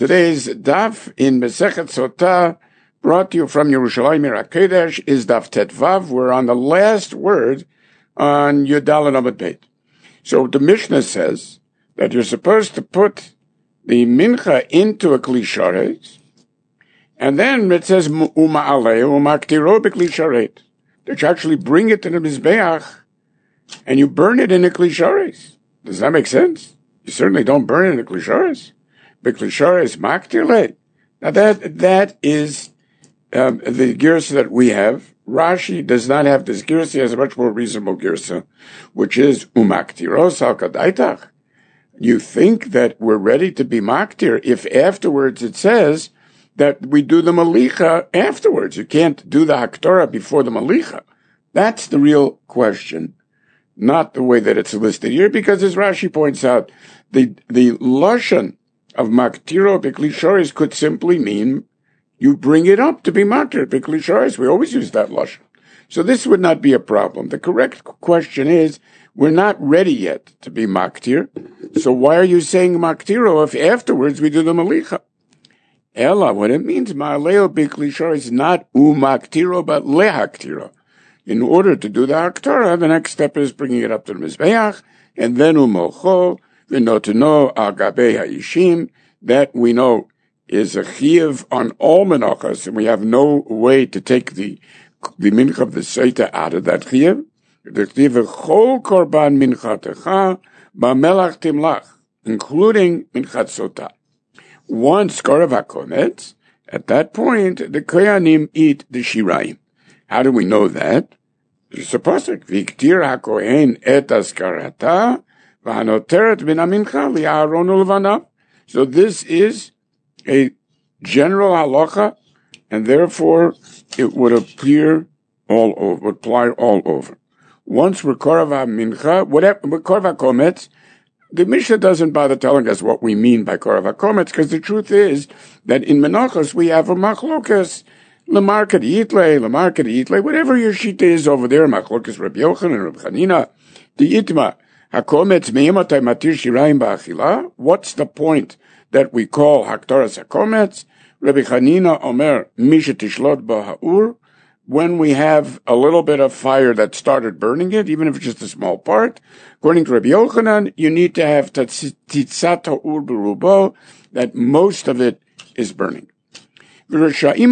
Today's daf in Masechet Sotah, brought to you from Yerushalayim Ir HaKodesh, is daf Tetvav. We're on the last word on Yudal and Amud Beit. So the Mishnah says that you're supposed to put the mincha into a kli sharet, and then it says uma'aleh u'maktiro b'kli sharet, that you actually bring it to the mizbeach and you burn it in a kli sharet. Does that make sense? You certainly don't burn it in a kli sharet. B'kli sharet maktirle. Now that is the girsa that we have. Rashi does not have this girsa. He has a much more reasonable girsa, which is umaktiro sal kadaitach. You think that we're ready to be maktir if afterwards it says that we do the malicha afterwards. You can't do the haktorah before the malicha. That's the real question, not the way that it's listed here, because as Rashi points out, the lashon of maktiro b'kli sharet could simply mean you bring it up to be maktir b'kli sharet. We always use that lashon. So this would not be a problem. The correct question is, we're not ready yet to be maktir. So why are you saying maktiro if afterwards we do the malicha? Ella, what it means, ma'aleo b'kli sharet is not umaktiro, but lehaktiro. In order to do the haktorah, the next step is bringing it up to the mizbeach, and then umolcho, v'noteno al gabei ha'ishim, that we know is a chiyuv on all menachas, and we have no way to take the mincha of the seita out of that chiyuv. The chiyuv chol korban minchatecha b'melach timlach, including minchat sotah. Once korav hakometz, at that point, the kohanim eat the shirayim. How do we know that? It's a pasuk. V'iktir hakohen et askarata v'hanoteret min hamincha li'aharon u'levanav. So this is a general halacha, and therefore it would appear all over, would apply all over. Once we're korav hamincha, whatever, korav hakometz, the Mishnah doesn't bother telling us what we mean by korav hakometz, because the truth is that in menachos we have a machlokas, Lamar Kadiyitle, whatever your shita is over there, machlokas Rabbi Yochanan and Rabbi Chanina, the itma, hakometz me'ematay matir shirayim ba'achila. What's the point that we call haktoras hakometz? Rabbi Chanina omer misha tishlot ba'ha'ur, when we have a little bit of fire that started burning it, even if it's just a small part. According to Rabbi Yochanan, you need to have titzat ha'ur berubo, that most of it is burning. And it's okay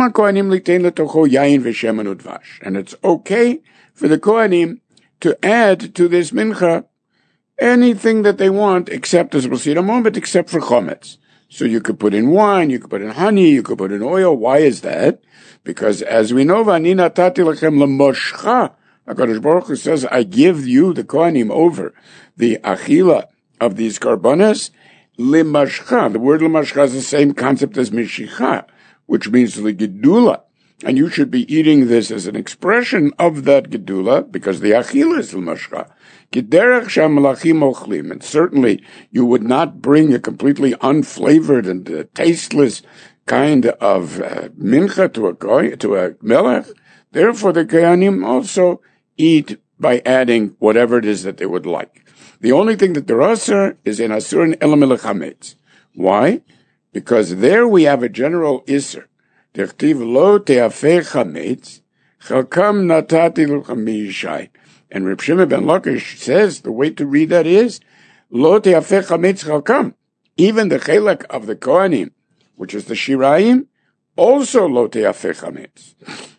for the Kohanim to add to this mincha anything that they want, except, as we'll see in a moment, except for chometz. So you could put in wine, you could put in honey, you could put in oil. Why is that? Because as we know, V'ani natati lechem l'moshcha, HaKadosh Baruch Hu says, I give you, the Kohanim, over the achila of these karbonas, l'mashcha. The word l'mashcha is the same concept as mishicha, which means the gedula. And you should be eating this as an expression of that gedula, because the achila is l'mashcha. Kederech she'malachim ochlim. And certainly you would not bring a completely unflavored and tasteless kind of mincha to a melech. Therefore the kohanim also eat by adding whatever it is that they would like. The only thing that they're asur is in asur and elam chametz. Why? Because there we have a general isser. Dertiv lo te'afeh chametz, chalkam natati l'chem b'yishai. And Reb Shimon ben Lakish says the way to read that is, lo te'afeh chametz chalkam. Even the chelek of the Kohanim, which is the shirayim, also lo te'afeh chametz.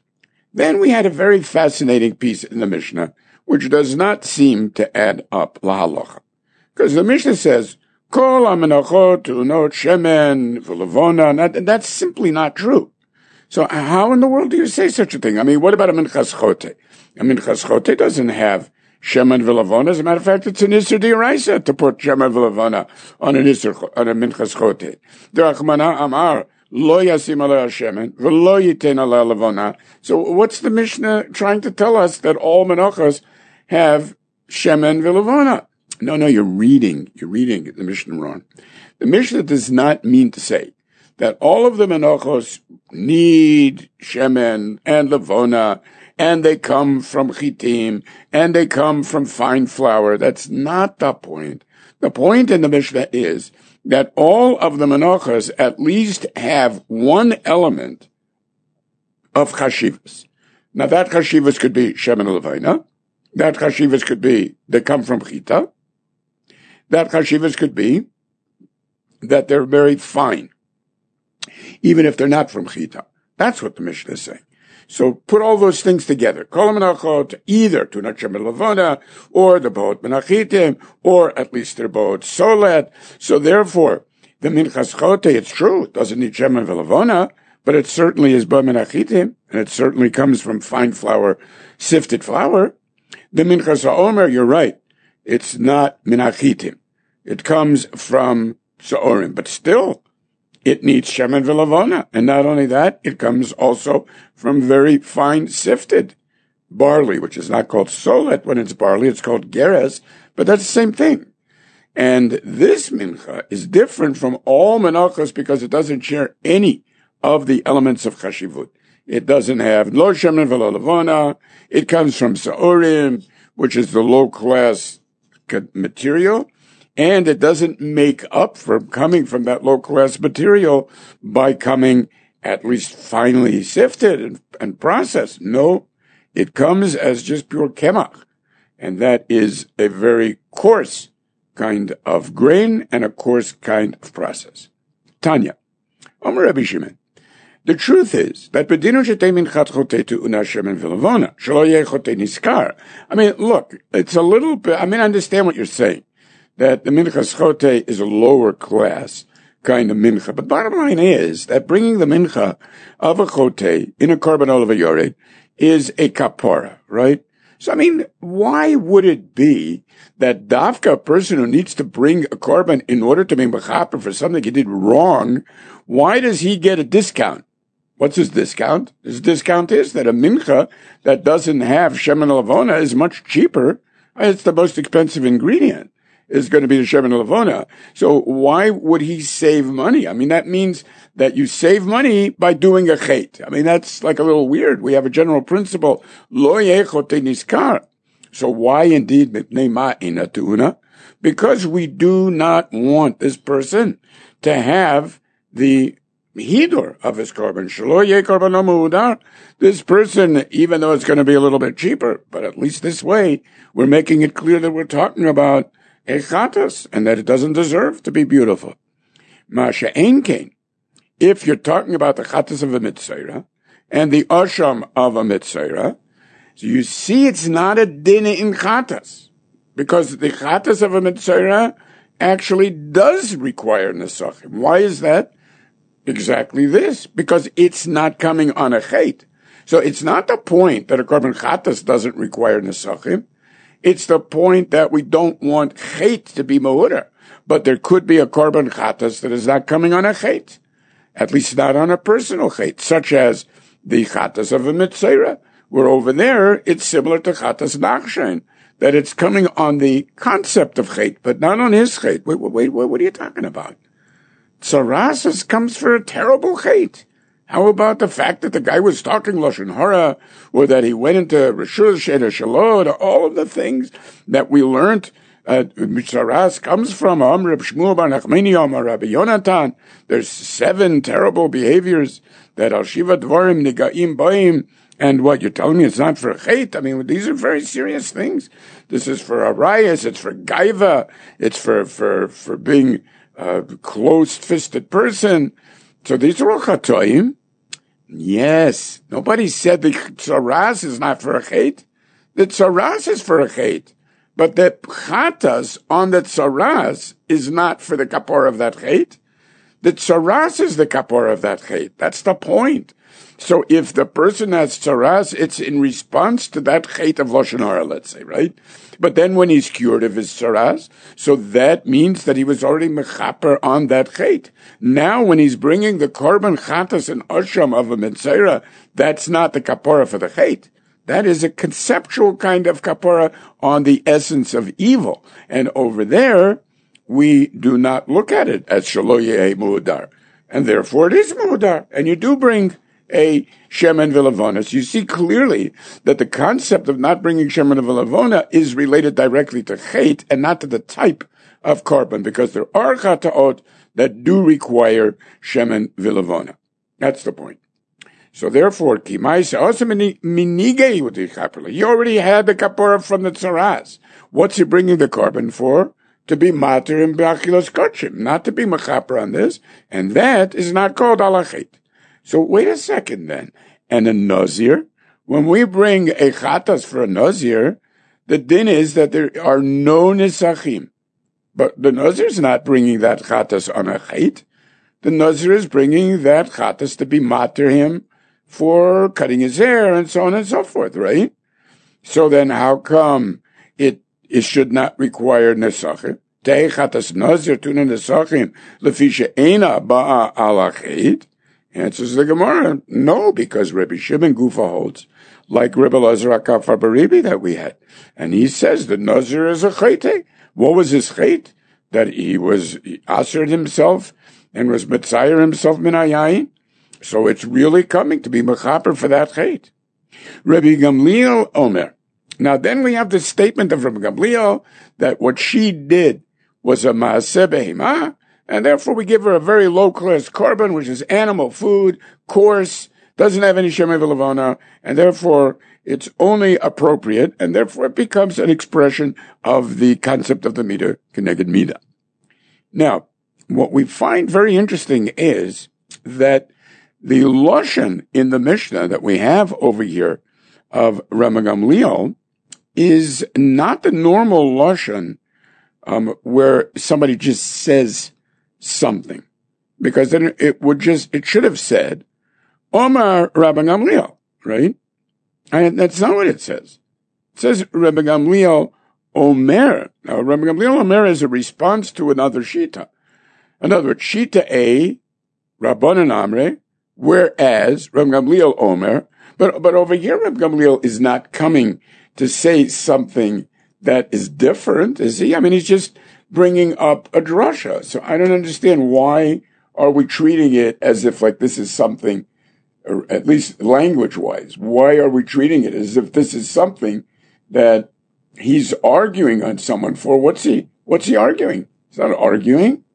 Then we had a very fascinating piece in the Mishnah, which does not seem to add up lahalacha. Because the Mishnah says, Kol hamenachot unot shemen v'levona, and that's simply not true. So how in the world do you say such a thing? I mean, what about a minchas chote? A minchas chote doesn't have shemen v'levona. As a matter of fact, it's an isser d'oraisa to put shemen v'levona on an isser, on a minchas chote. D'rachmana amar lo yasim alei shemen v'lo yiten alei levona. So what's the Mishnah trying to tell us, that all menachos have shemen v'levona? No, you're reading the Mishnah wrong. The Mishnah does not mean to say that all of the menachos need shemen and levona, and they come from chitim, and they come from fine flour. That's not the point. The point in the Mishnah is that all of the menachos at least have one element of chashivas. Now that chashivas could be shemen levina. That chashivas could be they come from chita. That chashivas could be that they're very fine, even if they're not from chita. That's what the Mishnah is saying. So put all those things together. Kol menachot, either tunat shemen levona, or the boat menachitim, or at least they're boat solet. So therefore, the minchas chote, it's true, it doesn't need shemen levona, but it certainly is boat menachitim, and it certainly comes from fine flour, sifted flour. The minchas ha'omer, you're right, it's not menachitim. It comes from sa'orim, but still, it needs shemen v'lavona. And not only that, it comes also from very fine sifted barley, which is not called solet when it's barley, it's called geres, but that's the same thing. And this mincha is different from all menachos because it doesn't share any of the elements of chashivut. It doesn't have lo shemen v'lo lavona. It comes from sa'orim, which is the low class material. And it doesn't make up for coming from that low-class material by coming at least finely sifted and processed. No, it comes as just pure kemach. And that is a very coarse kind of grain and a coarse kind of process. Tanya, Omer Rabbi Shimon, the truth is that bedinu shetei minchat chotei tu'una shemen v'lavona, shelo yeh chotei niskar. I mean, look, it's a little bit, I understand what you're saying, that the minchas chote is a lower class kind of mincha. But bottom line is that bringing the mincha of a chote in a korban olav yored is a kapara, right? So why would it be that dafka, a person who needs to bring a korban in order to be mechaper for something he did wrong, why does he get a discount? What's his discount? His discount is that a mincha that doesn't have shemen lavona is much cheaper. It's the most expensive ingredient. Is going to be the shemen levona. So why would he save money? That means that you save money by doing a chet. That's like a little weird. We have a general principle, lo yechote niskar. So why indeed mipnei ma'ina tu'una? Because we do not want this person to have the hidur of his korban. Shelo yeh korban mu'udar. This person, even though it's going to be a little bit cheaper, but at least this way, we're making it clear that we're talking about a chatas, and that it doesn't deserve to be beautiful. Masha ein kain. If you're talking about the chatas of a mitzvah and the asham of a mitzvah, so you see it's not a din in chatas, because the chatas of a mitzvah actually does require nesachim. Why is that? Exactly this, because it's not coming on a chet. So it's not the point that a korban chatas doesn't require nesachim. It's the point that we don't want chet to be mehura. But there could be a korban chatas that is not coming on a chet. At least not on a personal chet, such as the chatas of a mitzvah, where over there it's similar to chatas nachshen, that it's coming on the concept of chet, but not on his chet. Wait, what are you talking about? Tzarasis comes for a terrible chet. How about the fact that the guy was talking Lashon Hara, or that he went into Rishus Sheda Shalot, all of the things that we learned, Mitzaras comes from Reb Shmuel bar Nachmani Amar Rabbi Yonatan. There's 7 terrible behaviors that Al Shiva Dvarim Nigaim Baim, and what you're telling me it's not for a chet? These are very serious things. This is for arayas, it's for gaiva, it's for being a closed-fisted person. So these are all chatoim. Yes, nobody said the tzaras is not for a chet. The tzaras is for a chet. But the chatas on the tzaras is not for the kapor of that chet. The tzaras is the kapor of that chet. That's the point. So if the person has tzaras, it's in response to that chet of Lashon Hara, let's say, right? But then when he's cured of his tzaras, so that means that he was already mechaper on that chet. Now when he's bringing the korban chatas and asham of a mitzvah, that's not the kapora for the chet. That is a conceptual kind of kapora on the essence of evil. And over there, we do not look at it as shelo yeh mu'udar. And therefore it is mu'udar. And you do bring a shemen v'lavona. So you see clearly that the concept of not bringing shemen v'lavona is related directly to chet and not to the type of korban, because there are chataot that do require shemen vilavona. That's the point. So therefore, Kimaisa also minigei with the kapara. He already had the kapara from the tzaras. What's he bringing the carbon for? To be mater in b'achilas kachim, not to be mechaper on this, and that is not called alachet. So wait a second then. And a nazir, when we bring a chatas for a nazir, the din is that there are no nisachim. But the nazir is not bringing that chatas on a chet. The nazir is bringing that chatas to be mater him for cutting his hair and so on and so forth, right? So then how come it should not require nesachim? Tei chatas nazir tuna nesachim lefisha ena ba'a alachet. Answers the Gemara, no, because Rabbi Shimon Gufa holds, like Rabbi Lazar HaKafar Baribi that we had. And he says the nazir is a chayte. What was his chayt? That he assered himself and was mitzayer himself min hayayin. So it's really coming to be mechaper for that chayt. Rabbi Gamliel Omer. Now then we have the statement of Rabbi Gamliel that what she did was a maaseh behemah, and therefore we give her a very low-class carbon, which is animal food, coarse, doesn't have any shemen v'levana, and therefore it's only appropriate, and therefore it becomes an expression of the concept of the midah keneged midah. Now, what we find very interesting is that the lashon in the Mishnah that we have over here of Rabbi Gamliel is not the normal lashon where somebody just says something, because then it should have said Omar Rabbi Gamliel, right? And that's not what it says. It says Rabbi Gamliel Omer. Now Rabbi Gamliel Omer is a response to another shita. In other words, shita A, Rabbanan Amre, whereas Rabbi Gamliel Omer, but over here Rabbi Gamliel is not coming to say something that is different, is he? I mean, he's just bringing up a drasha. So I don't understand, why are we treating it as if like this is something, or at least language-wise, why are we treating it as if this is something that he's arguing on someone for? What's he arguing? He's not arguing.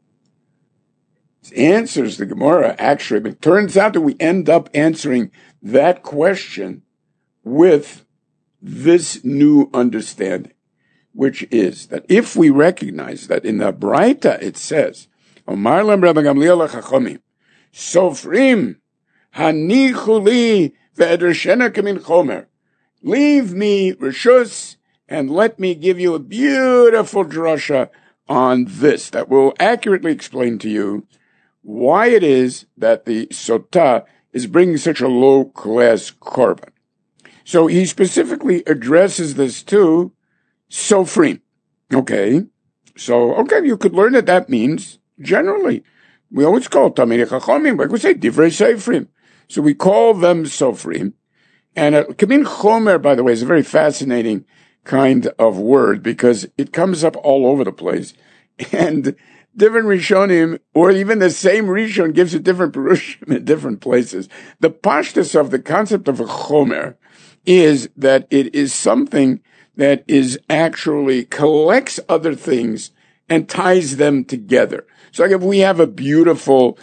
He answers the Gemara, actually, but it turns out that we end up answering that question with this new understanding, which is that if we recognize that in the Braita it says, Omar lem Rabbi Gamliel HaChachamim, Sofrim hanichu li ve'edershena kamin chomer, leave me reshus and let me give you a beautiful drasha on this that will accurately explain to you why it is that the sotah is bringing such a low-class carbon. So he specifically addresses this to Sofrim. Okay. You could learn that means, generally, we always call Talmidei Chachamim, like we say, Divrei Sofrim. So we call them Sofrim. And Kamin Chomer, by the way, is a very fascinating kind of word because it comes up all over the place. And different Rishonim, or even the same Rishon, gives a different Perushim in different places. The pashtus of the concept of a Chomer is that it is something that is actually collects other things and ties them together. So like if we have a beautiful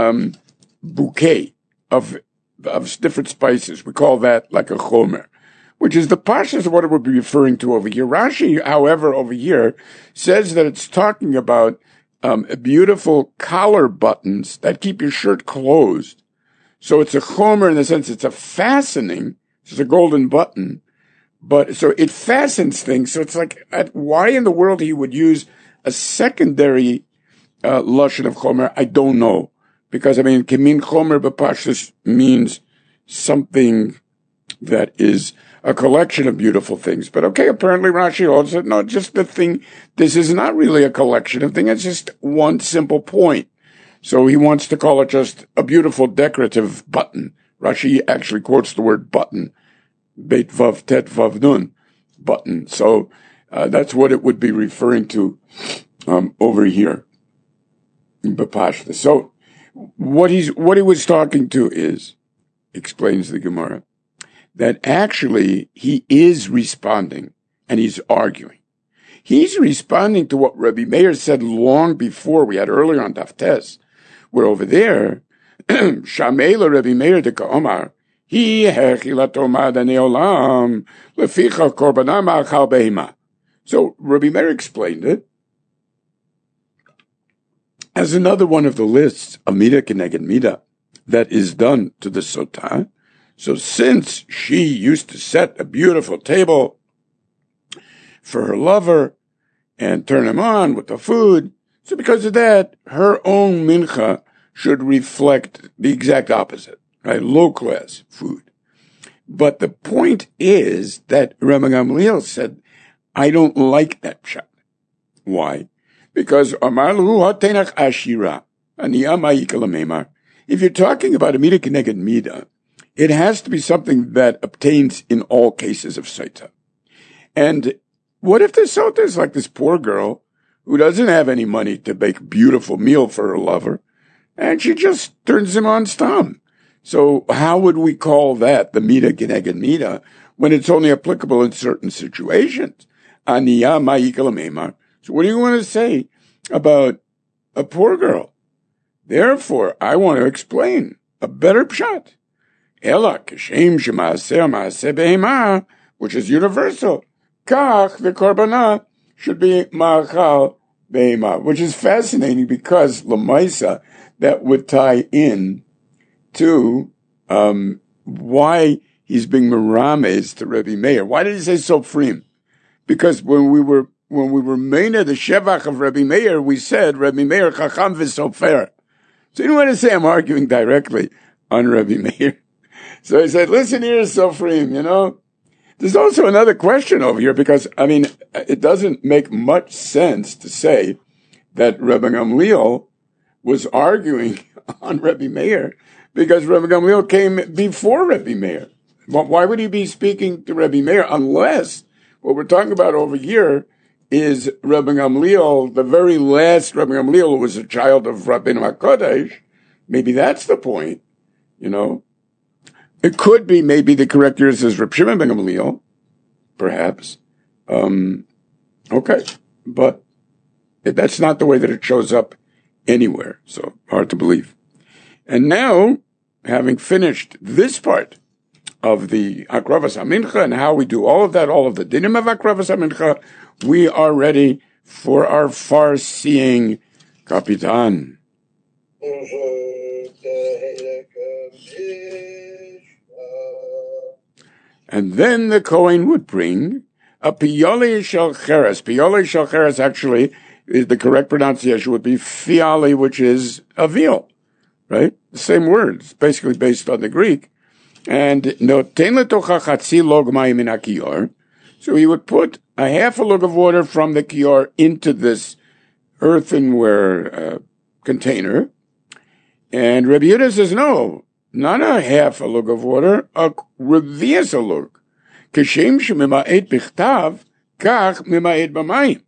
bouquet of different spices, we call that like a chomer, which is the pashas of what it would be referring to over here. Rashi, however, over here says that it's talking about beautiful collar buttons that keep your shirt closed. So it's a chomer in the sense it's a fastening. It's a golden button. But so it fastens things. So it's like, why in the world he would use a secondary lashon of chomer? I don't know, because kemin chomer b'pashtus means something that is a collection of beautiful things. But okay, apparently Rashi holds it. No, just the thing. This is not really a collection of things. It's just one simple point. So he wants to call it just a beautiful decorative button. Rashi actually quotes the word button. Beit Vav Tet Vav Nun, button. So that's what it would be referring to over here in Bepashta. So what he was talking to is, explains the Gemara, that actually he is responding and he's arguing. He's responding to what Rabbi Meir said long before, we had earlier on Daf Tes, where over there, Shamela Rabbi Meir de Ka'omar, Hi hechilato ma'adane olam, leficha korbanah ma'achal behema. So Rabbi Meir explained it as another one of the lists of Midah Keneged Midah that is done to the Sotah. So since she used to set a beautiful table for her lover and turn him on with the food, so because of that, her own mincha should reflect the exact opposite, right? Low-class food. But the point is that Rabbi Gamliel said, I don't like that pshat. Why? Because if you're talking about a midah keneged midah, it has to be something that obtains in all cases of sota. And what if the sota is like this poor girl who doesn't have any money to bake a beautiful meal for her lover, and she just turns him on stam? So how would we call that the midah keneged midah when it's only applicable in certain situations? Aniyah ma'ikal meimar. So what do you want to say about a poor girl? Therefore, I want to explain a better pshat. Ela kishem shemaaseh maaseh behema, which is universal. Kach, the korbanah, should be ma'achal behema, which is fascinating because lamaisa, that would tie in to why he's being merames to Rabbi Meir. Why did he say sofrim? Because when we were meina the shevach of Rabbi Meir, we said Rabbi Meir chacham v'sofer. So you don't want to say I'm arguing directly on Rabbi Meir. So he said, listen here, sofrim, There's also another question over here because, it doesn't make much sense to say that Rabbi Gamliel was arguing on Rabbi Meir because Rabbi Gamliel came before Rabbi Meir. Why would he be speaking to Rabbi Meir unless what we're talking about over here is Rabbi Gamliel, the very last Rabbi Gamliel who was a child of Rabbeinu HaKodesh? Maybe that's the point, It could be maybe the correct year says Reb Shimon ben Gamliel, perhaps. Okay, but that's not the way that it shows up anywhere, so hard to believe. And now, having finished this part of the Akravas HaMincha and how we do all of that, all of the dinim of Akravas HaMincha, we are ready for our far-seeing Kapitan. And then the Kohen would bring a piyole shel cheres. Piyole shel cheres actually, the correct pronunciation would be fiale, which is a veal, right? The same words, basically based on the Greek. And noten letocha chatzi log mayim min hakiyar. So he would put a half a log of water from the kiyar into this earthenware container. And Rabbi Yehuda says, no, not a half a log of water, a revius a log. Kishem shemima'ed bichtav, kach mima'ed b'mayim.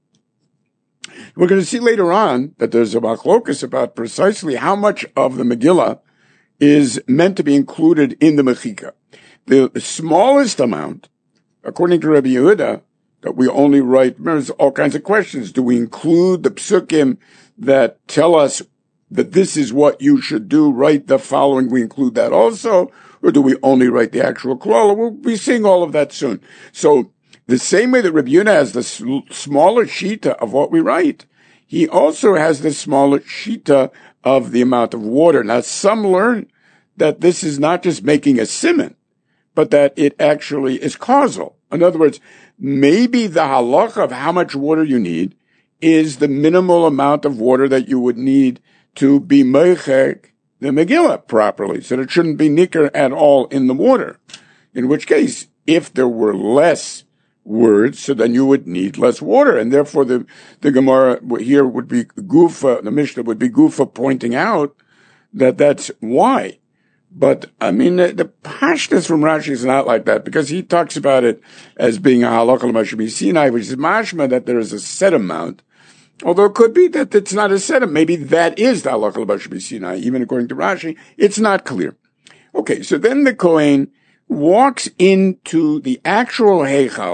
We're going to see later on that there's a machlokus about precisely how much of the Megillah is meant to be included in the Mechika. The smallest amount, according to Rabbi Yehuda, that we only write, remember, there's all kinds of questions. Do we include the psukim that tell us that this is what you should do, write the following, we include that also, or do we only write the actual klala? We'll be seeing all of that soon. So, the same way that Rabbi Yehuda has the smaller shita of what we write, he also has the smaller shita of the amount of water. Now, some learn that this is not just making a siman, but that it actually is causal. In other words, maybe the halacha of how much water you need is the minimal amount of water that you would need to be meichek the Megillah properly, so that it shouldn't be nicker at all in the water. In which case, if there were less words, so then you would need less water, and therefore the Gemara here would be Gufa, the Mishnah would be Gufa pointing out that that's why. But, the pashtus from Rashi is not like that, because he talks about it as being a halakha l'mashabi Sinai, which is mashma that there is a set amount, although it could be that it's not a set amount. Maybe that is the halakha l'mashabi Sinai, even according to Rashi. It's not clear. Okay, so then the Kohen walks into the actual Heichal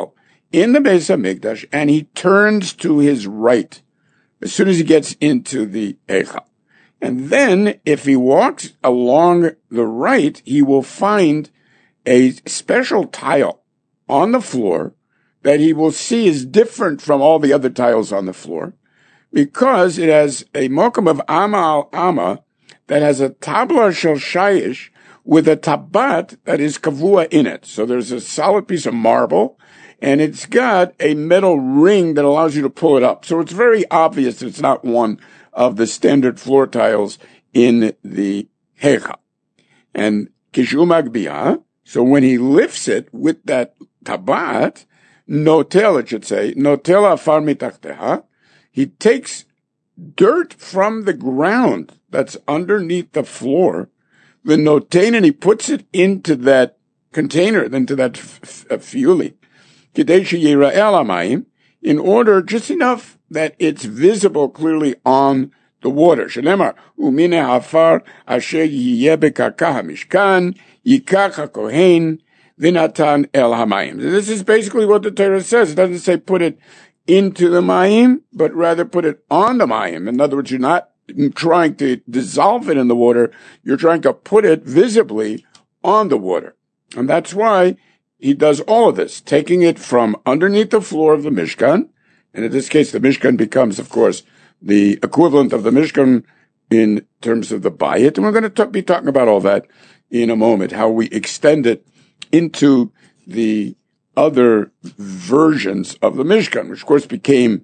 in the Beis HaMikdash, and he turns to his right as soon as he gets into the Eichel. And then, if he walks along the right, he will find a special tile on the floor that he will see is different from all the other tiles on the floor, because it has a mokum of Amma al Amma that has a tabla shel shayish with a tabat that is kavua in it. So there's a solid piece of marble, and it's got a metal ring that allows you to pull it up. So it's very obvious it's not one of the standard floor tiles in the Heicha. And kishu magbiyah, so when he lifts it with that tabat, notel, it should say, notel afar mitachteha, he takes dirt from the ground that's underneath the floor, the notain, and he puts it into that container, into that fueli, kidei sheyira'eh alamayim, in order just enough that it's visible clearly on the water. Shelemar, umine hafar asher yiyeh bekarka hamishkan, yikach hakohen, vinatan el hamayim. This is basically what the Torah says. It doesn't say put it into the mayim, but rather put it on the mayim. In other words, you're not trying to dissolve it in the water. You're trying to put it visibly on the water. And that's why he does all of this, taking it from underneath the floor of the Mishkan. And in this case, the Mishkan becomes, of course, the equivalent of the Mishkan in terms of the Bayit. And we're going to be talking about all that in a moment, how we extend it into the other versions of the Mishkan, which of course became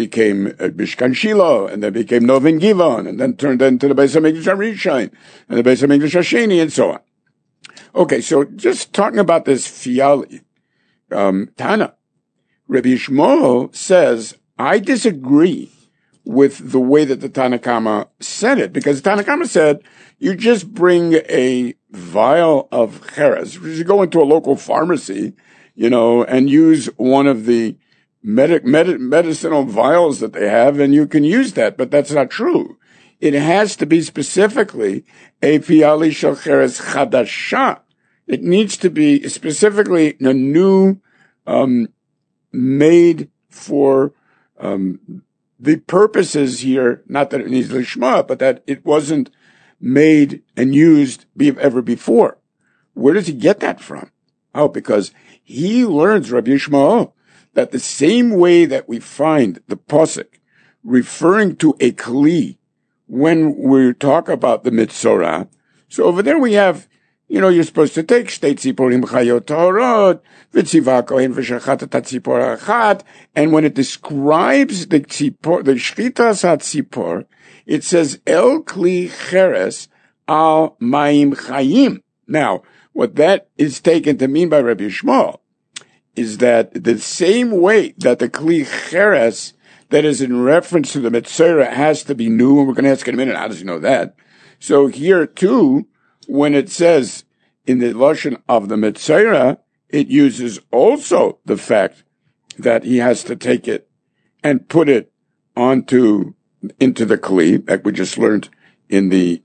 Mishkan Shiloh, and then became Novin Givon, and then turned into the Beis HaMikdash HaRishon, and the Beis HaMikdash HaSheni, and so on. Okay, so just talking about this Fiali, Tana, Rabbi Yishmael says, I disagree with the way that the Tanakama said it, because Tanakama said, you just bring a vial of cheres, you go into a local pharmacy, and use one of the medicinal vials that they have, and you can use that, but that's not true. It has to be specifically a fiali shel cheres chadasha. It needs to be specifically a new, made for, the purposes here, not that it needs lishma, but that it wasn't made and used ever before. Where does he get that from? Oh, because he learns, Rabbi Yishmael, that the same way that we find the posuk referring to a kli when we talk about the mitzorah. So over there we have, you're supposed to take state tziporim chayot tahorot, v'tziva kohen v'shachat tzipor achat, and when it describes the shchitas hatzipor, it says el kli cheres al mayim chayim. Now, what that is taken to mean by Rabbi Yishmael is that the same way that the kli cheres that is in reference to the Metzora has to be new, and we're going to ask in a minute, how does he know that? So here too, when it says in the lashon of the Metzora, it uses also the fact that he has to take it and put it into the kli, like we just learned in the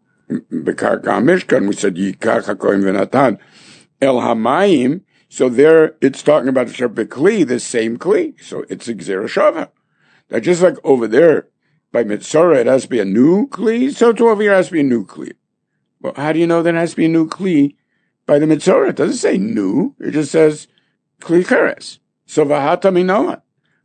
Bekarka Mishkan. We said Yikach HaKohen V'Natan El Hamayim. So there, it's talking about Kli, the same Kli. So it's a Gzera Shava. Now, just like over there, by Mitzorah, it has to be a new Kli, so too over here it has to be a new Kli. Well, how do you know that it has to be a new Kli by the Mitzorah? It doesn't say new. It just says Kli Cheres. So Vahata Minoan.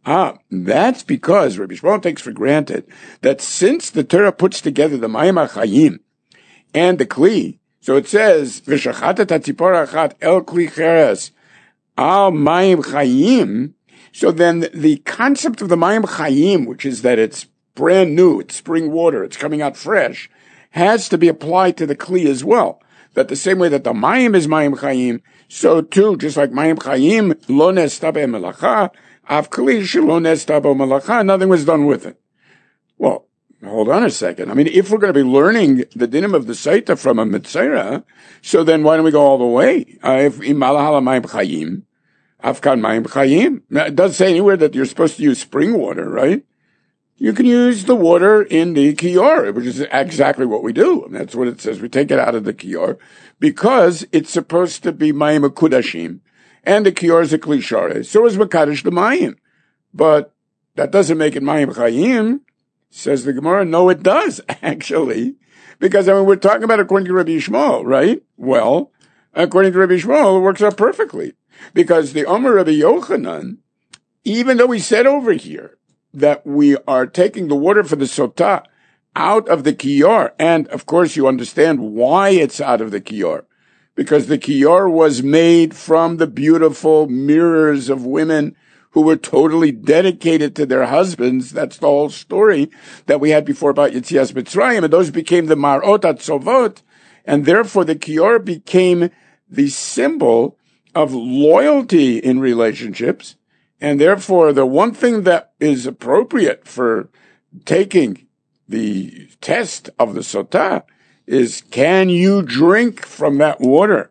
That's because Rabbi Yishmael takes for granted that since the Torah puts together the Mayim HaChayim and the Kli, so it says, V'shachat tzipor achat el Kli Cheres al Mayim Chayim. So then the concept of the Mayim Chayim, which is that it's brand new, it's spring water, it's coming out fresh, has to be applied to the Kli as well. That the same way that the Mayim is Mayim Chayim, so too, just like Mayim Chayim, lo nesta be'melacha, av Kli shelo nesta be'melacha, nothing was done with it. Well, hold on a second. I mean, if we're going to be learning the dinim of the Saita from a Metzora, so then why don't we go all the way? If imalahala Mayim Chayim, Afkan Mayim Chayim. Now, it doesn't say anywhere that you're supposed to use spring water, right? You can use the water in the kior, which is exactly what we do. And that's what it says. We take it out of the kior because it's supposed to be Mayim Kudashim. and the kior is a kli share. So is mekadosh the mayim. But that doesn't make it mayim chayim, says the Gemara. No, it does, actually. Because, we're talking about according to Rabbi Yishmael, right? Well, according to Rabbi Yishmael, it works out perfectly. Because the Omer Rabbi Yochanan, even though we said over here that we are taking the water for the sotah out of the kior, and of course you understand why it's out of the kior, because the kior was made from the beautiful mirrors of women who were totally dedicated to their husbands. That's the whole story that we had before about Yetzias Mitzrayim, and those became the Marot HaTzovot, and therefore the kior became the symbol of loyalty in relationships, and therefore the one thing that is appropriate for taking the test of the sotah is, can you drink from that water?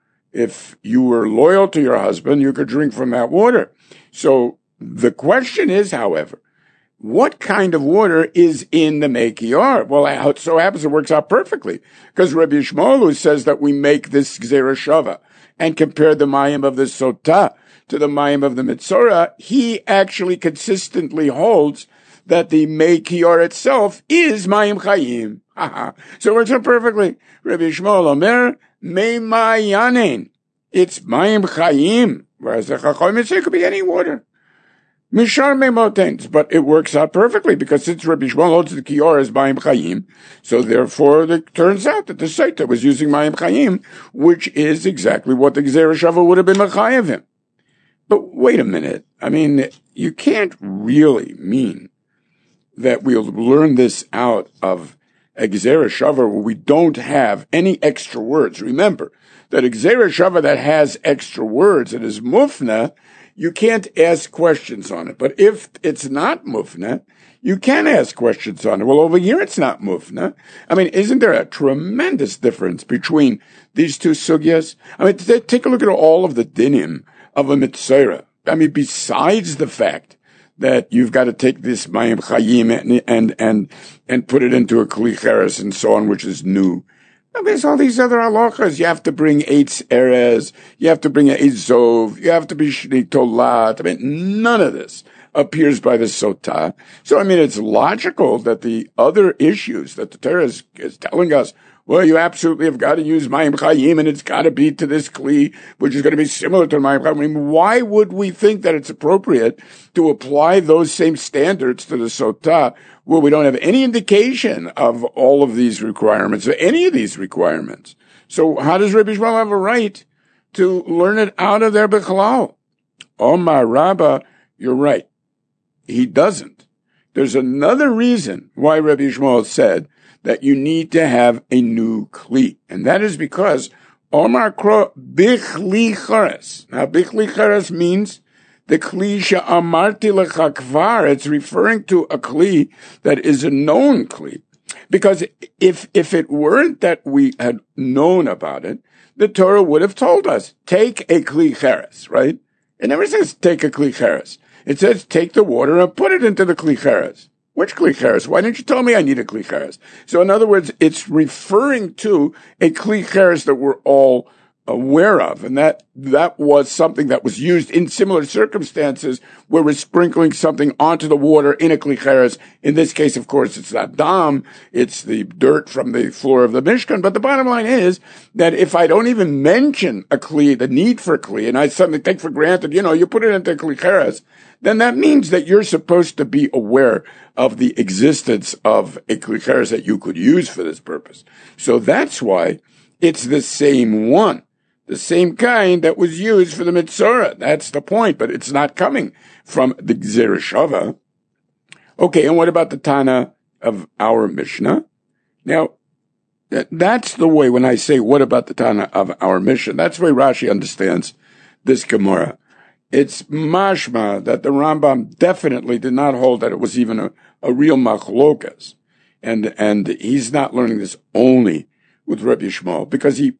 If you were loyal to your husband, you could drink from that water. So the question is, however, what kind of water is in the mei kior? Well, it so happens it works out perfectly, because Rabbi Yishmael says that we make this gzera shava and compare the mayim of the sotah to the mayim of the mitzorah. He actually consistently holds that the mei kior itself is mayim chayim. So it works out perfectly. Rabbi Yishmael Omer, mei mayanin. It's mayim chayim. Whereas the Chachamim say it could be any water. Mishar memotens, but it works out perfectly, because since Rabbi Yishmael holds the kior as mayim chayim, so therefore it turns out that the Saita was using mayim chayim, which is exactly what the Gzera Shava would have been mechayev him. But wait a minute. You can't really mean that we'll learn this out of a Gzera Shava where we don't have any extra words. Remember that a Gzera Shava that has extra words, it is mufna, you can't ask questions on it. But if it's not mufna, you can ask questions on it. Well, over here it's not mufna. Isn't there a tremendous difference between these two sugyas? Take a look at all of the dinim of a mitzvah. Besides the fact that you've got to take this mayim chayim and put it into a kli cheres and so on, which is new. There's all these other halachas. You have to bring eitz erez. You have to bring an zov. You have to be shni tolat. None of this appears by the sotah. So, it's logical that the other issues that the Torah is telling us, well, you absolutely have got to use mayim chayim, and it's got to be to this kli, which is going to be similar to mayim chayim. Why would we think that it's appropriate to apply those same standards to the sotah, where we don't have any indication of all of these requirements, or any of these requirements? So how does Rabbi Yishmael have a right to learn it out of their Bechalal? Omar Rabbah, you're right. He doesn't. There's another reason why Rabbi Yishmael said that you need to have a new kli, and that is because Omar Kro Bichli Cheres. Now, Bichli Cheres means the kli she'amarti lecha kvar. It's referring to a kli that is a known kli. Because if it weren't that we had known about it, the Torah would have told us, take a kli cheres, right? It never says take a kli cheres. It says take the water and put it into the kli cheres. Which kli cheres? Why didn't you tell me I need a kli cheres? So in other words, it's referring to a kli cheres that we're all aware of, and that was something that was used in similar circumstances where we're sprinkling something onto the water in a kli cheres. In this case, of course, it's not dam, it's the dirt from the floor of the Mishkan. But the bottom line is that if I don't even mention a kli, the need for a kli, and I suddenly take for granted, you put it into a kli cheres, then that means that you're supposed to be aware of the existence of a kli cheres that you could use for this purpose. So that's why it's the same one. The same kind that was used for the Mitzorah. That's the point, but it's not coming from the Gzera Shava. Okay, and what about the Tana of our Mishnah? Now, that's the way when I say, what about the Tana of our Mishnah? That's the way Rashi understands this Gemara. It's mashma that the Rambam definitely did not hold that it was even a real machlokas. And he's not learning this only with Rabbi Yishmael, because he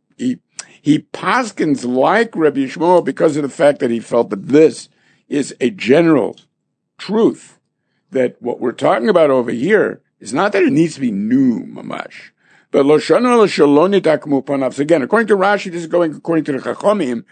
paskins like Rabbi Yishmael because of the fact that he felt that this is a general truth, that what we're talking about over here is not that it needs to be new, mamash. But lo shana lo shaloni takmu panav. So again, according to Rashi, this is going according to the Chachamim,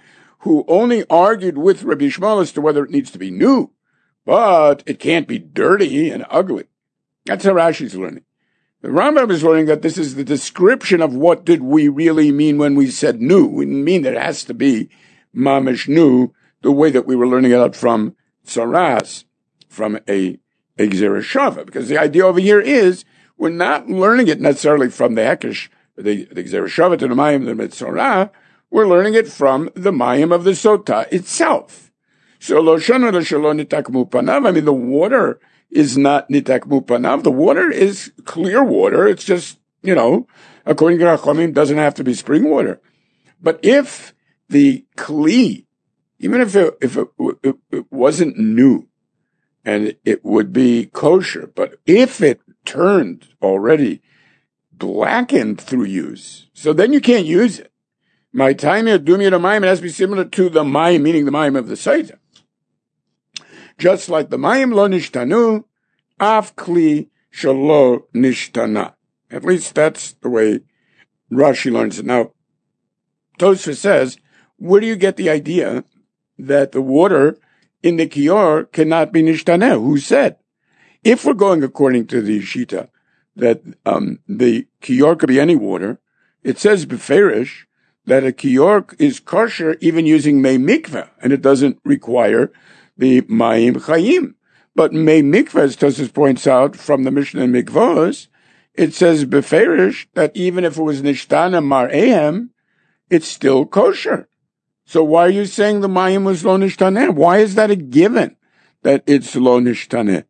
who only argued with Rabbi Yishmael as to whether it needs to be new, but it can't be dirty and ugly. That's how Rashi's learning. The Rambam is learning that this is the description of what did we really mean when we said new. We mean that it has to be mamish new, the way that we were learning it out from Saras, from a Gzera Shava. Because the idea over here is we're not learning it necessarily from the Hekesh, the Gzera Shava to the Mayim, the Metzorah. We're learning it from the Mayim of the Sotah itself. So lo shana lo shelo nitak mupanav. I mean, the water is not nitak mupanav. The water is clear water. It's just, according to Rachamim, doesn't have to be spring water. But if the kli, even if it wasn't new, and it would be kosher, but if it turned already blackened through use, so then you can't use it. My time here, Dumya to Mayim, it has to be similar to the Mayim, meaning the Mayim of the Saita. Just like the Mayim lo nishtanu, af kli shelo nishtana. At least that's the way Rashi learns it. Now, Tosfos says, where do you get the idea that the water in the kior cannot be nishtaneh? Who said? If we're going according to the Shita, that the kior could be any water, it says beferish that a kior is kosher even using mei mikveh, and it doesn't require the mayim chayim. But mei mikveh, as Tosfos points out from the Mishnah and Mikvos, it says beferish that even if it was nishtana mar'ehem, it's still kosher. So why are you saying the mayim was lo nishtaneh? Why is that a given that it's lo nishtaneh?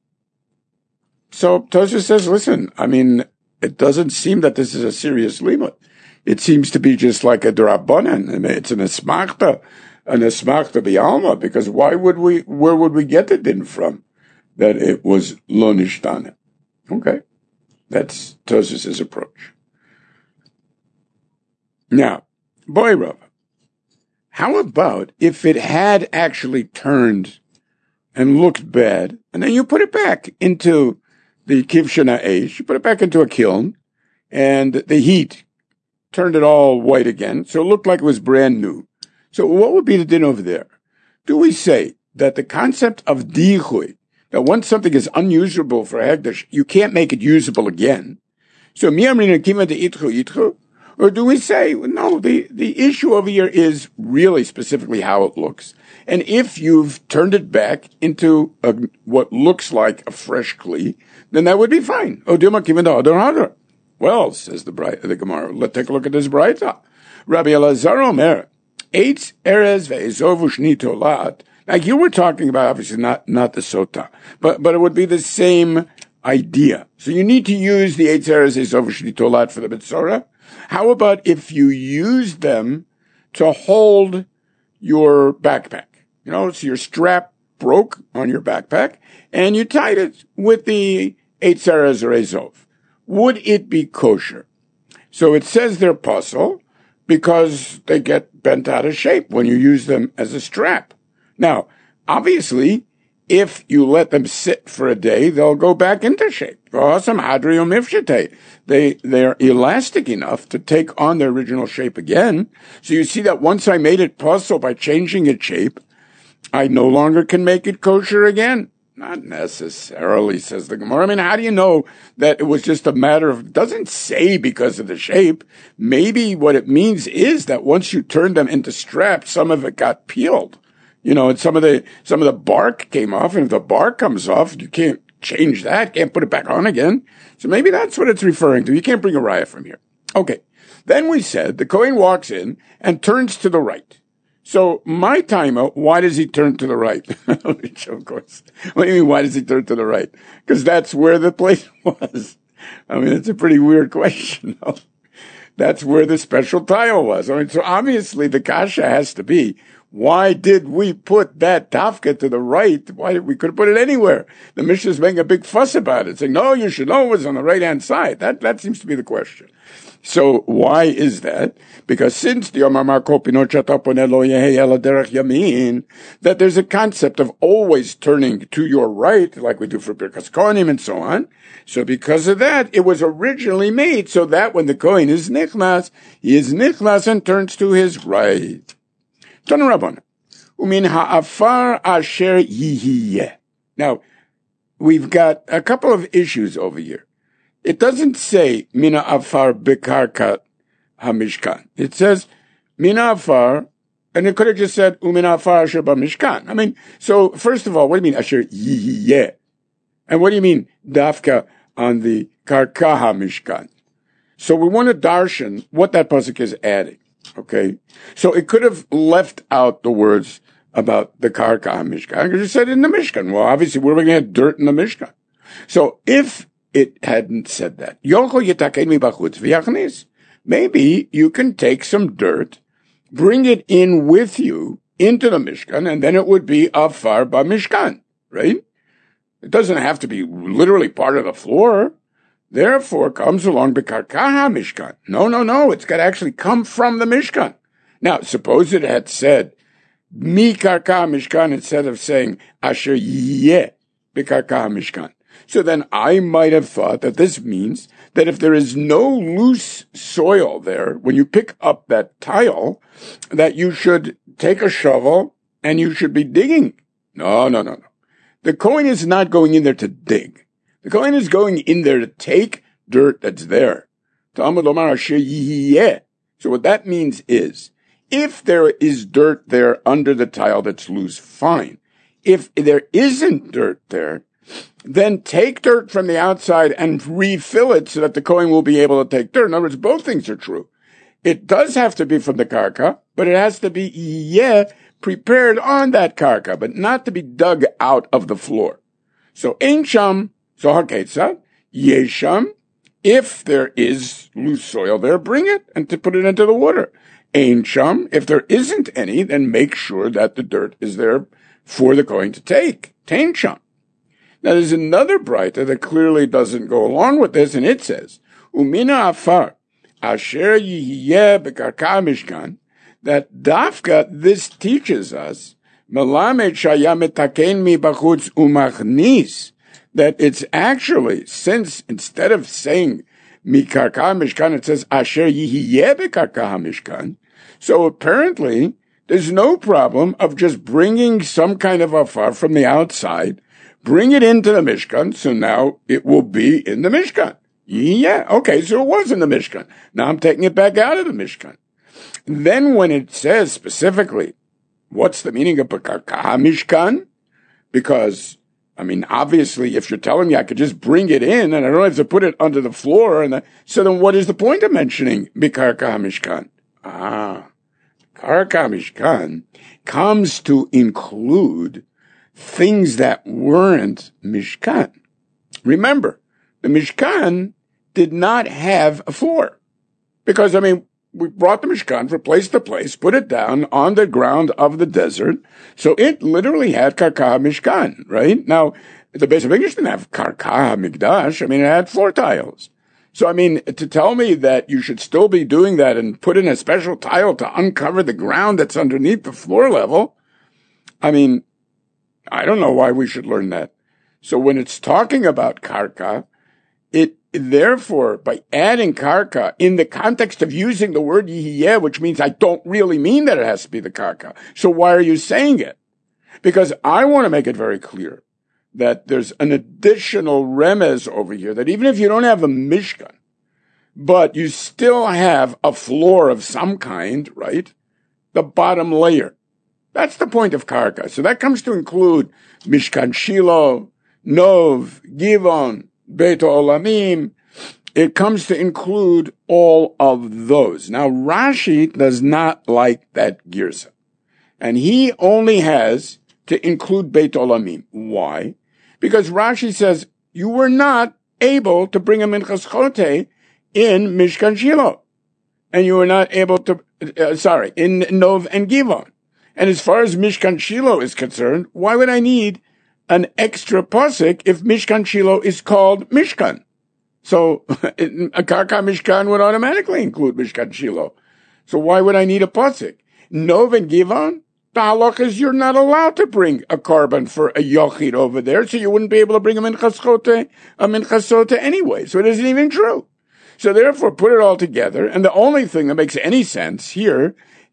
So Tosfos says, listen, I mean, it doesn't seem that this is a serious limud. It seems to be just like a drabanan. I mean, it's an esmachta b'alma, because where would we get the din from that it was lo nishtaneh? Okay. That's Tosfos' approach. Now, boy, Rav, how about if it had actually turned and looked bad, and then you put it back into the kivshana eish, you put it back into a kiln, and the heat turned it all white again, so it looked like it was brand new. So what would be the din over there? Do we say that the concept of dichui, that once something is unusable for hekdesh, you can't make it usable again? So miyamrina kima de itchu, or do we say, no, the issue over here is really specifically how it looks. And if you've turned it back into what looks like a fresh kli, then that would be fine. Well, says the Gemara, let's take a look at this Braita. Rabbi Elazar Omer, Eitz erez ve'ezovu shni tolat. Now, you were talking about, obviously, not the sota, but it would be the same idea. So you need to use the Eitz erez ve'ezovu shni tolat for the Metzorah. How about if you use them to hold your backpack? So your strap broke on your backpack, and you tied it with the Eitz erez or ezov. Would it be kosher? So it says they're puzzle because they get bent out of shape when you use them as a strap. Now, obviously, if you let them sit for a day, they'll go back into shape. They're elastic enough to take on their original shape again. So you see that once I made it puzzle by changing its shape, I no longer can make it kosher again. Not necessarily, says the Gemara. I mean, how do you know that it was just a matter of, it doesn't say because of the shape. Maybe what it means is that once you turned them into straps, some of it got peeled. And some of the bark came off, and if the bark comes off, you can't change that, can't put it back on again. So maybe that's what it's referring to. You can't bring a raya from here. Okay. Then we said the Kohen walks in and turns to the right. So my timer, why does he turn to the right? Of course. What do you mean, why does he turn to the right? Because that's where the place was. I mean, it's a pretty weird question. No? That's where the special tile was. I mean, so obviously the kasha has to be, why did we put that tafka to the right? Why we could have put it anywhere? The Mishnah is making a big fuss about it, saying, no, you should know it was on the right-hand side. That seems to be the question. So why is that? Because since the that there's a concept of always turning to your right, like we do for Birkas Kohanim and so on. So because of that, it was originally made so that when the Kohen is nichnas, he is nichnas and turns to his right. Tanu Rabbanan. Umin ha'afar asher yihiyeh. Now, we've got a couple of issues over here. It doesn't say mina afar bekarka hamishkan. It says mina afar, and it could have just said umina afar asher b'mishkan. I mean, so first of all, what do you mean asher yihiyeh? And what do you mean dafka on the karka hamishkan? So we want to darshan what that pasuk is adding. Okay, so it could have left out the words about the karka hamishkan because it said in the mishkan. Well, obviously, where are we going to have dirt in the mishkan? So if it hadn't said that, maybe you can take some dirt, bring it in with you into the mishkan, and then it would be afar b'mishkan, right? It doesn't have to be literally part of the floor. Therefore, comes along b'karka mishkan. No. It's got to actually come from the mishkan. Now, suppose it had said mi karka mishkan instead of saying asher yeh b'karka mishkan. So then I might have thought that this means that if there is no loose soil there, when you pick up that tile, that you should take a shovel and you should be digging. No. The Kohen is not going in there to dig. The Kohen is going in there to take dirt that's there. So what that means is, if there is dirt there under the tile that's loose, fine. If there isn't dirt there, then take dirt from the outside and refill it so that the Kohen will be able to take dirt. In other words, both things are true. It does have to be from the karka, but it has to be, prepared on that karka, but not to be dug out of the floor. So, ein sham, so haketzad, yesham, if there is loose soil there, bring it and to put it into the water. Ein sham, if there isn't any, then make sure that the dirt is there for the Kohen to take. Tein sham. Now, there's another braita that clearly doesn't go along with this, and it says, Umina afar, asher yihiyeh bekarka mishkan, that dafka, this teaches us, melamed shaya metaken mi bachutz umachnis, that it's actually, since instead of saying mikarka mishkan, it says asher yihiyeh bekarka mishkan, so apparently, there's no problem of just bringing some kind of afar from the outside, bring it into the Mishkan, so now it will be in the Mishkan. Yeah, okay, so it was in the Mishkan. Now I'm taking it back out of the Mishkan. Then when it says specifically, what's the meaning of Bekarka Mishkan? Because, obviously, if you're telling me I could just bring it in and I don't have to put it under the floor, so then what is the point of mentioning Bekarka Mishkan? Karka Mishkan comes to include things that weren't Mishkan. Remember, the Mishkan did not have a floor. Because, we brought the Mishkan from place to place, put it down on the ground of the desert, so it literally had Karka Mishkan, right? Now, the Beis HaMikdash didn't have Karka Mikdash, it had floor tiles. So, to tell me that you should still be doing that and put in a special tile to uncover the ground that's underneath the floor level, I don't know why we should learn that. So when it's talking about karka, it therefore, by adding karka in the context of using the word yihiyeh, which means I don't really mean that it has to be the karka. So why are you saying it? Because I want to make it very clear that there's an additional remez over here, that even if you don't have a mishkan, but you still have a floor of some kind, right? The bottom layer. That's the point of karka. So that comes to include Mishkan Shiloh, Nov, Givon, Beit Olamim. It comes to include all of those. Now, Rashi does not like that girsa. And he only has to include Beit Olamim. Why? Because Rashi says, you were not able to bring a Minchas Chote in Mishkan Shiloh. And you were not able to, in Nov and Givon. And as far as Mishkan Shiloh is concerned, why would I need an extra pasuk if Mishkan Shiloh is called Mishkan? So a Karka Mishkan would automatically include Mishkan Shiloh. So why would I need a pasuk? Nov and Givon, the halach is you're not allowed to bring a korban for a yochid over there, so you wouldn't be able to bring a minchas sota anyway. So it isn't even true. So therefore, put it all together, and the only thing that makes any sense here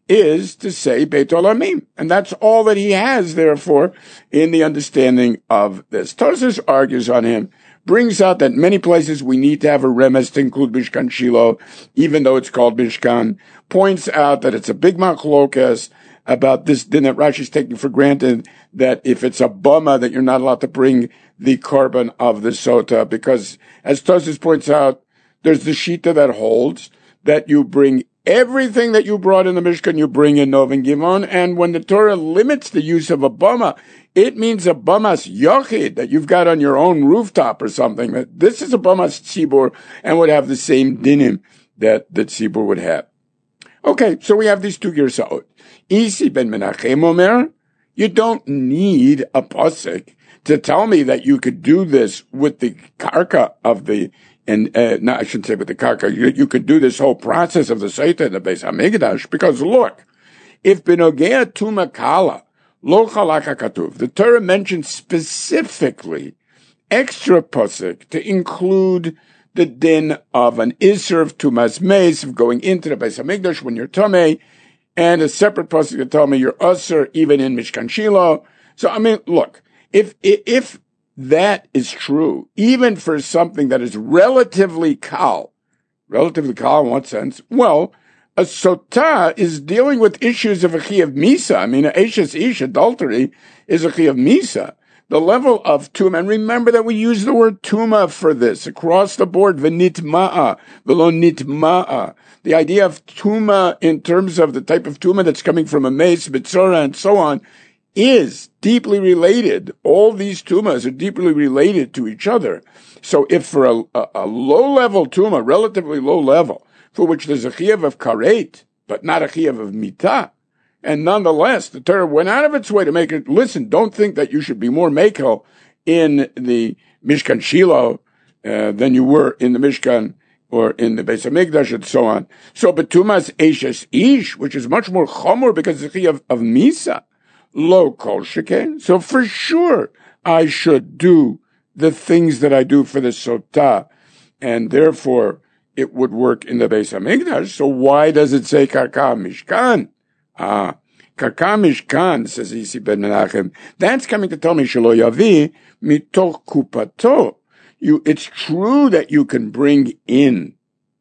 is to say Beit Olamim. And that's all that he has, therefore, in the understanding of this. Tosfos argues on him, brings out that many places we need to have a remez to include Mishkan Shiloh, even though it's called Mishkan, points out that it's a big machlokas about this din that Rashi's taking for granted, that if it's a bama, that you're not allowed to bring the carbon of the sota, because as Tosfos points out, there's the shita that holds that you bring everything that you brought in the Mishkan, you bring in Novin Gimon, and when the Torah limits the use of a bama, it means a bamas yochid that you've got on your own rooftop or something. That this is a bamas tzibur and would have the same dinim that the tzibur would have. Okay, so we have these two girsot. Isi ben Menachem Omer, you don't need a pasuk to tell me that you could do this with the karka of the, no, I shouldn't say with the karka, you could do this whole process of the Seita in the Beis HaMikdash, because look, if benogea tuma kala, lo chalaka katuv, the Torah mentions specifically extra pasuk to include the din of an isser of tumas meis, of going into the Beis HaMikdash when you're tamei, and a separate pasuk to tell me you're usher even in Mishkan Shiloh. So, I mean, look, if that is true, even for something that is relatively kal in what sense? Well, a sotah is dealing with issues of a chi of misa. I mean, a eshes ish, adultery, is a chi of misa. The level of tuma, and remember that we use the word tuma for this across the board, v'nitma'a, v'lo nitma'a. The idea of tuma in terms of the type of tuma that's coming from a mace, mitzora, and so on, is deeply related. All these tumas are deeply related to each other. So if for a low-level tuma, relatively low level, for which there's a chiyuv of karet, but not a chiyuv of mitah, and nonetheless, the Torah went out of its way to make it, listen, don't think that you should be more mekel in the Mishkan Shiloh than you were in the Mishkan or in the Beis HaMikdash and so on. So betumas eshes ish, which is much more chomor because it's a chiyuv of misa, lo kol sheken. So for sure, I should do the things that I do for the sotah, and therefore it would work in the Beis HaMikdash. So why does it say karka mishkan? Karka mishkan, says Isi ben Menachem. That's coming to tell me shelo yavi mitoch kupato. It's true that you can bring in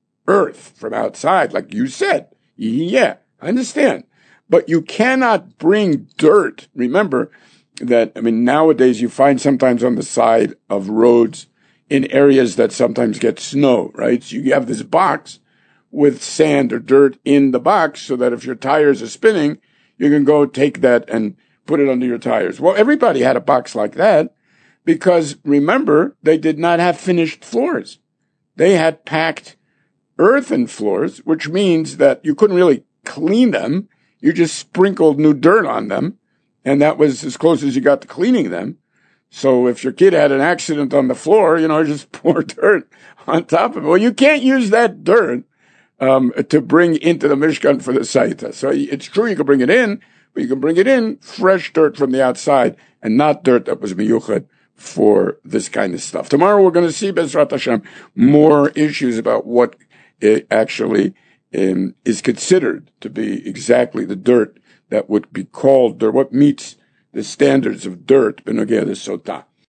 earth from outside, like you said. Yeah, I understand. But you cannot bring dirt. Remember that, I mean, nowadays you find sometimes on the side of roads in areas that sometimes get snow, right? So you have this box with sand or dirt in the box so that if your tires are spinning, you can go take that and put it under your tires. Well, everybody had a box like that because, remember, they did not have finished floors. They had packed earthen floors, which means that you couldn't really clean them. You just sprinkled new dirt on them, and that was as close as you got to cleaning them. So if your kid had an accident on the floor, just pour dirt on top of it. Well, you can't use that dirt to bring into the Mishkan for the Saita. So it's true you can bring it in, but you can bring it in fresh dirt from the outside and not dirt that was miyuchad for this kind of stuff. Tomorrow we're going to see, Bezrat Hashem, more issues about what actually is considered to be exactly the dirt that would be called dirt, what meets the standards of dirt, benogea the sotah.